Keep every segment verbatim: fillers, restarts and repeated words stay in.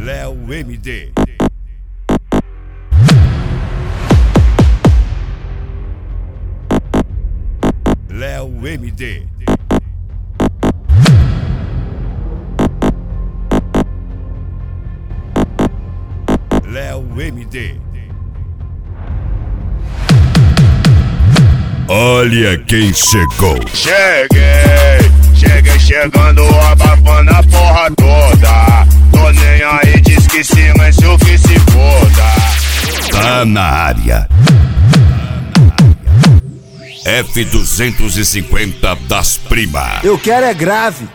Léo M D. Léo M D. Léo M D. Olha quem chegou. Cheguei, cheguei chegando, abafando a porra toda. Tô nem aí, diz que silêncio que se foda. Tá na área. F duzentos e cinquenta das Prima. Eu quero é grave.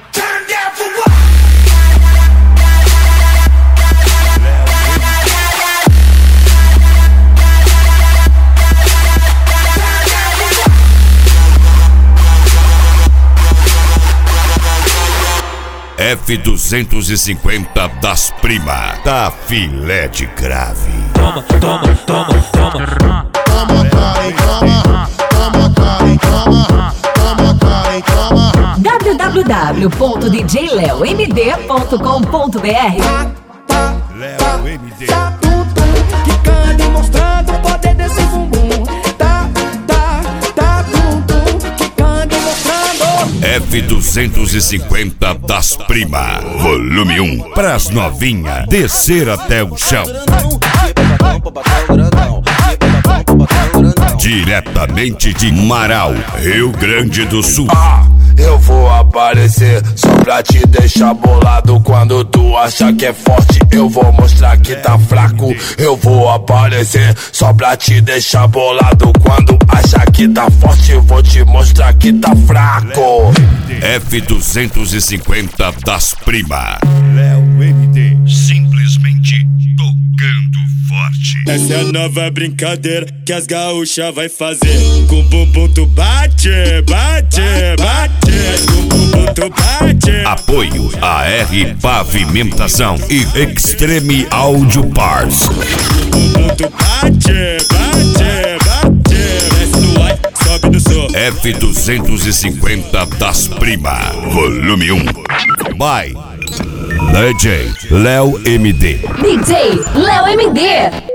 F duzentos e cinquenta das Prima. Tá filé de grave. Toma, toma, toma, toma. Toma, cai, toma. Toma, cai, toma. Toma, cai, toma. w w w ponto d j leo m d ponto com ponto b r. Léo M D. Tá tum tum, quicando e mostrando o poder desse bumbum. Tá, tá, tá tum tum, quicando e mostrando. F duzentos e cinquenta das Prima. Volume um. Pras novinha descer até o chão. Diretamente de Marau, Rio Grande do Sul. Ah, eu vou aparecer só pra te deixar bolado. Quando tu acha que é forte, eu vou mostrar que tá fraco. Eu vou aparecer só pra te deixar bolado. Quando acha que tá forte, eu vou te mostrar que tá fraco. F duzentos e cinquenta das Prima. Léo M D. Simplesmente tocando forte. Essa é a nova brincadeira que as gaúchas vai fazer. Com bumbum tu bate, bate, bate. Com bumbum tu bate. Apoio a R Pavimentação e Extreme Audio Parts. Com bumbum tu bate, bate, bate. Desce no ar, sobe no som. F duzentos e cinquenta das Prima. Volume um. By D J Léo M D. D J Léo M D.